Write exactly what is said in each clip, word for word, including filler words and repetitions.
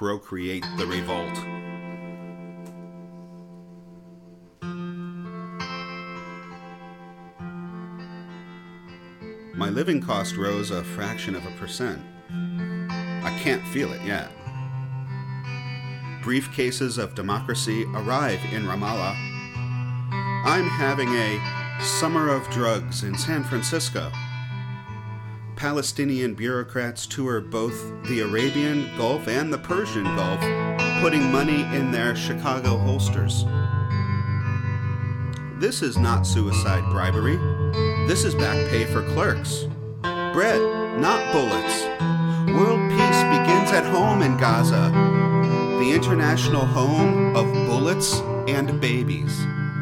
procreate the revolt. My living cost rose a fraction of a percent. I can't feel it yet. Briefcases of democracy arrive in Ramallah. I'm having a summer of drugs in San Francisco. Palestinian bureaucrats tour both the Arabian Gulf and the Persian Gulf, putting money in their Chicago holsters. This is not suicide bribery. This is back pay for clerks. Bread, not bullets. World peace begins at home in Gaza, the international home of bullets and babies.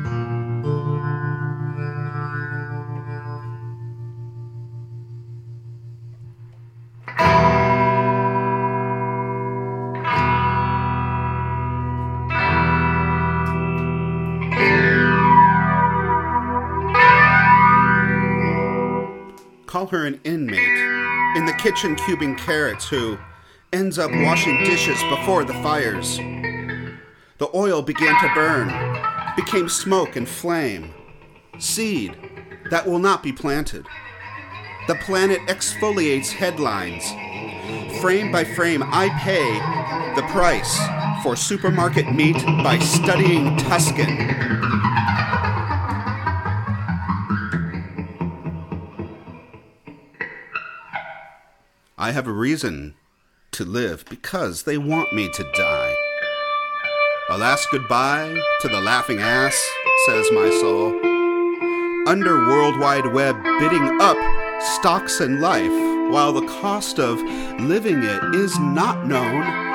Call her an inmate in the kitchen cubing carrots who ends up washing dishes before the fires. The oil began to burn, became smoke and flame. Seed that will not be planted. The planet exfoliates headlines. Frame by frame, I pay the price for supermarket meat by studying Tuscan. I have a reason to live because they want me to die. Alas, goodbye to the laughing ass, says my soul. Under World Wide Web bidding up stocks and life, while the cost of living it is not known,